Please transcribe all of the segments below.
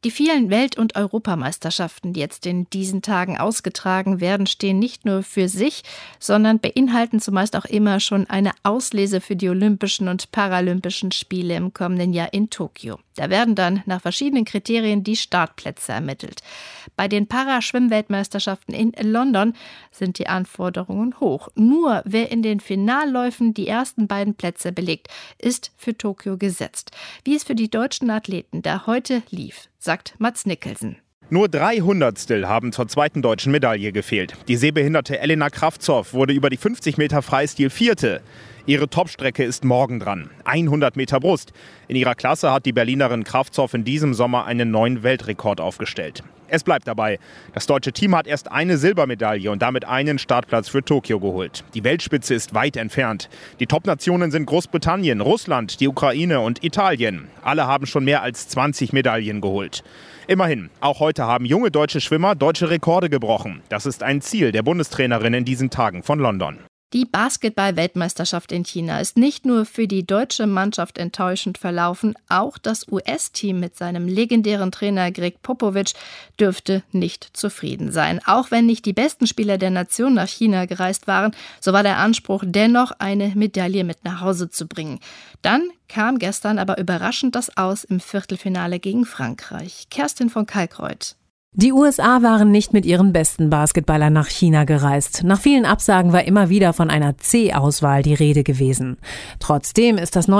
Die vielen Welt- und Europameisterschaften, die jetzt in diesen Tagen ausgetragen werden, stehen nicht nur für sich, sondern beinhalten zumeist auch immer schon eine Auslese für die Olympischen und Paralympischen Spiele im kommenden Jahr in Tokio. Da werden dann nach verschiedenen Kriterien die Startplätze ermittelt. Bei den Paraschwimm-Weltmeisterschaften in London sind die Anforderungen hoch. Nur wer in den Finalläufen die ersten beiden Plätze belegt, ist für Tokio gesetzt. Wie es für die deutschen Athleten da heute lief, sagt Mats Nikkelsen. Nur 300stel haben zur zweiten deutschen Medaille gefehlt. Die sehbehinderte Elena Kravtsov wurde über die 50 Meter Freistil Vierte. Ihre Topstrecke ist morgen dran. 100 Meter Brust. In ihrer Klasse hat die Berlinerin Kravtsov in diesem Sommer einen neuen Weltrekord aufgestellt. Es bleibt dabei. Das deutsche Team hat erst eine Silbermedaille und damit einen Startplatz für Tokio geholt. Die Weltspitze ist weit entfernt. Die Top-Nationen sind Großbritannien, Russland, die Ukraine und Italien. Alle haben schon mehr als 20 Medaillen geholt. Immerhin, auch heute haben junge deutsche Schwimmer deutsche Rekorde gebrochen. Das ist ein Ziel der Bundestrainerin in diesen Tagen von London. Die Basketball-Weltmeisterschaft in China ist nicht nur für die deutsche Mannschaft enttäuschend verlaufen, auch das US-Team mit seinem legendären Trainer Greg Popovich dürfte nicht zufrieden sein. Auch wenn nicht die besten Spieler der Nation nach China gereist waren, so war der Anspruch dennoch, eine Medaille mit nach Hause zu bringen. Dann kam gestern aber überraschend das Aus im Viertelfinale gegen Frankreich. Kerstin von Kalkreuth. Die USA waren nicht mit ihren besten Basketballern nach China gereist. Nach vielen Absagen war immer wieder von einer C-Auswahl die Rede gewesen. Trotzdem ist das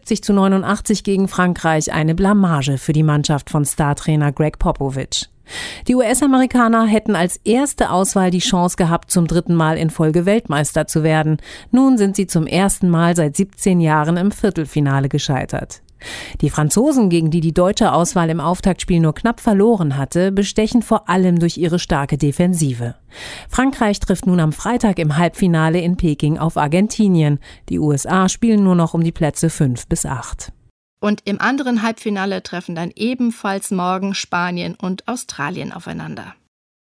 79-89 gegen Frankreich eine Blamage für die Mannschaft von Startrainer Greg Popovich. Die US-Amerikaner hätten als erste Auswahl die Chance gehabt, zum 3. Mal in Folge Weltmeister zu werden. Nun sind sie zum ersten Mal seit 17 Jahren im Viertelfinale gescheitert. Die Franzosen, gegen die die deutsche Auswahl im Auftaktspiel nur knapp verloren hatte, bestechen vor allem durch ihre starke Defensive. Frankreich trifft nun am Freitag im Halbfinale in Peking auf Argentinien. Die USA spielen nur noch um die Plätze 5 bis 8. Und im anderen Halbfinale treffen dann ebenfalls morgen Spanien und Australien aufeinander.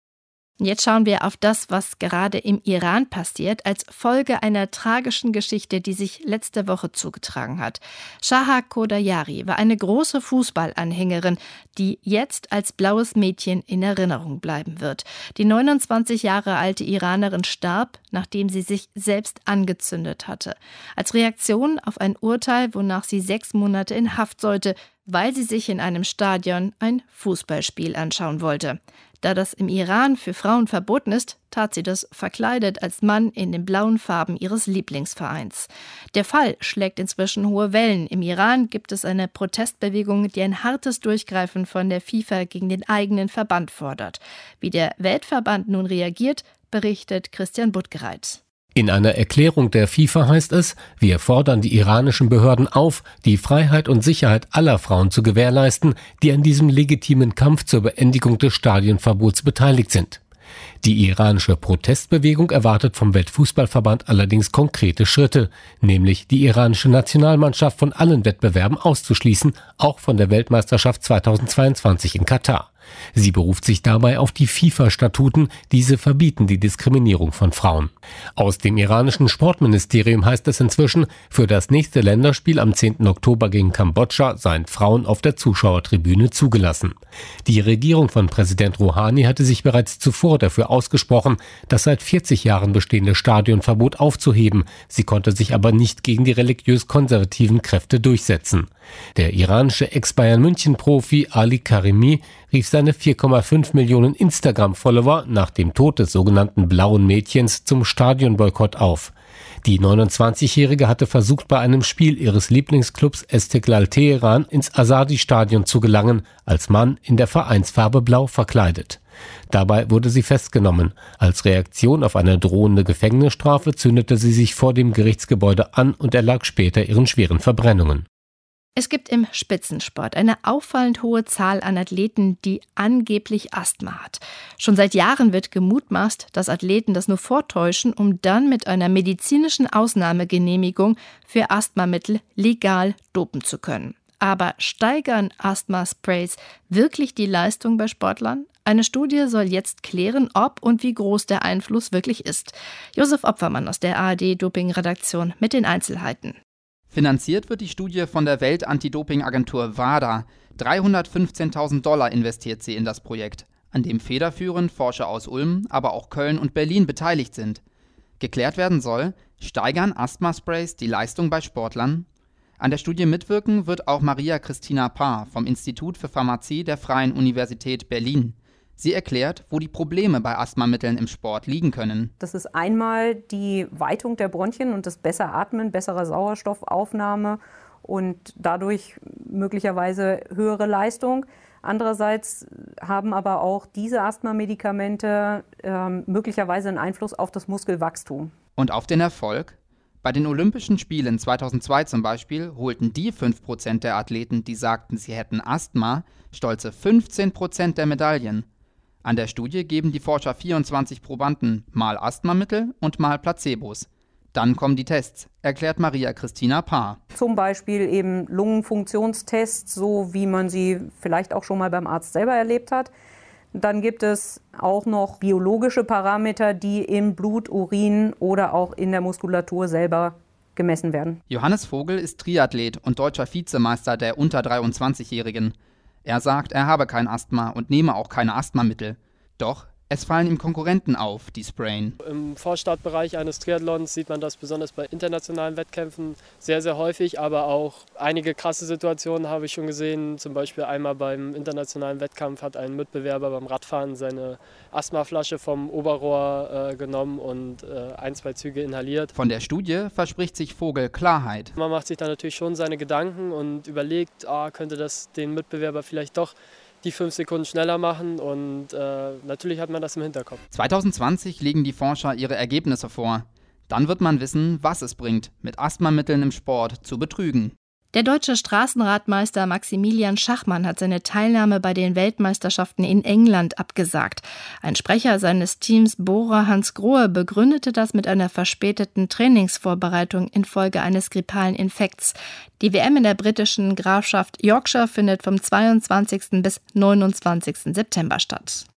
Jetzt schauen wir auf das, was gerade im Iran passiert, als Folge einer tragischen Geschichte, die sich letzte Woche zugetragen hat. Shaha Khodayari war eine große Fußballanhängerin, die jetzt als blaues Mädchen in Erinnerung bleiben wird. Die 29 Jahre alte Iranerin starb, nachdem sie sich selbst angezündet hatte. Als Reaktion auf ein Urteil, wonach sie 6 Monate in Haft sollte, weil sie sich in einem Stadion ein Fußballspiel anschauen wollte. Da das im Iran für Frauen verboten ist, tat sie das verkleidet als Mann in den blauen Farben ihres Lieblingsvereins. Der Fall schlägt inzwischen hohe Wellen. Im Iran gibt es eine Protestbewegung, die ein hartes Durchgreifen von der FIFA gegen den eigenen Verband fordert. Wie der Weltverband nun reagiert, berichtet Christian Buttgereit. In einer Erklärung der FIFA heißt es, wir fordern die iranischen Behörden auf, die Freiheit und Sicherheit aller Frauen zu gewährleisten, die an diesem legitimen Kampf zur Beendigung des Stadionverbots beteiligt sind. Die iranische Protestbewegung erwartet vom Weltfußballverband allerdings konkrete Schritte, nämlich die iranische Nationalmannschaft von allen Wettbewerben auszuschließen, auch von der Weltmeisterschaft 2022 in Katar. Sie beruft sich dabei auf die FIFA-Statuten, diese verbieten die Diskriminierung von Frauen. Aus dem iranischen Sportministerium heißt es inzwischen, für das nächste Länderspiel am 10. Oktober gegen Kambodscha seien Frauen auf der Zuschauertribüne zugelassen. Die Regierung von Präsident Rouhani hatte sich bereits zuvor dafür ausgesprochen, das seit 40 Jahren bestehende Stadionverbot aufzuheben. Sie konnte sich aber nicht gegen die religiös-konservativen Kräfte durchsetzen. Der iranische Ex-Bayern-München-Profi Ali Karimi rief seine 4,5 Millionen Instagram-Follower nach dem Tod des sogenannten blauen Mädchens zum Stadionboykott auf. Die 29-Jährige hatte versucht, bei einem Spiel ihres Lieblingsclubs Esteghlal Teheran ins Azadi-Stadion zu gelangen, als Mann in der Vereinsfarbe blau verkleidet. Dabei wurde sie festgenommen. Als Reaktion auf eine drohende Gefängnisstrafe zündete sie sich vor dem Gerichtsgebäude an und erlag später ihren schweren Verbrennungen. Es gibt im Spitzensport eine auffallend hohe Zahl an Athleten, die angeblich Asthma hat. Schon seit Jahren wird gemutmaßt, dass Athleten das nur vortäuschen, um dann mit einer medizinischen Ausnahmegenehmigung für Asthmamittel legal dopen zu können. Aber steigern Asthma-Sprays wirklich die Leistung bei Sportlern? Eine Studie soll jetzt klären, ob und wie groß der Einfluss wirklich ist. Josef Opfermann aus der ARD-Doping-Redaktion mit den Einzelheiten. Finanziert wird die Studie von der Welt-Anti-Doping-Agentur WADA. $315.000 investiert sie in das Projekt, an dem federführend Forscher aus Ulm, aber auch Köln und Berlin beteiligt sind. Geklärt werden soll, steigern Asthmasprays die Leistung bei Sportlern? An der Studie mitwirken wird auch Maria Christina Paar vom Institut für Pharmazie der Freien Universität Berlin. Sie erklärt, wo die Probleme bei Asthmamitteln im Sport liegen können. Das ist einmal die Weitung der Bronchien und das bessere Atmen, bessere Sauerstoffaufnahme und dadurch möglicherweise höhere Leistung. Andererseits haben aber auch diese Asthma-Medikamente möglicherweise einen Einfluss auf das Muskelwachstum. Und auf den Erfolg? Bei den Olympischen Spielen 2002 zum Beispiel holten die 5% der Athleten, die sagten, sie hätten Asthma, stolze 15% der Medaillen. An der Studie geben die Forscher 24 Probanden mal Asthmamittel und mal Placebos. Dann kommen die Tests, erklärt Maria Christina Paar. Zum Beispiel eben Lungenfunktionstests, so wie man sie vielleicht auch schon mal beim Arzt selber erlebt hat. Dann gibt es auch noch biologische Parameter, die im Blut, Urin oder auch in der Muskulatur selber gemessen werden. Johannes Vogel ist Triathlet und deutscher Vizemeister der unter 23-Jährigen. Er sagt, er habe kein Asthma und nehme auch keine Asthmamittel. Doch es fallen ihm Konkurrenten auf, die sprayen. Im Vorstartbereich eines Triathlons sieht man das besonders bei internationalen Wettkämpfen sehr, sehr häufig, aber auch einige krasse Situationen habe ich schon gesehen. Zum Beispiel einmal beim internationalen Wettkampf hat ein Mitbewerber beim Radfahren seine Asthmaflasche vom Oberrohr genommen und 1-2 Züge inhaliert. Von der Studie verspricht sich Vogel Klarheit. Man macht sich dann natürlich schon seine Gedanken und überlegt, könnte das den Mitbewerber vielleicht doch die 5 Sekunden schneller machen und natürlich hat man das im Hinterkopf. 2020 legen die Forscher ihre Ergebnisse vor. Dann wird man wissen, was es bringt, mit Asthmamitteln im Sport zu betrügen. Der deutsche Straßenradmeister Maximilian Schachmann hat seine Teilnahme bei den Weltmeisterschaften in England abgesagt. Ein Sprecher seines Teams, Bora Hans Grohe, begründete das mit einer verspäteten Trainingsvorbereitung infolge eines grippalen Infekts. Die WM in der britischen Grafschaft Yorkshire findet vom 22. bis 29. September statt.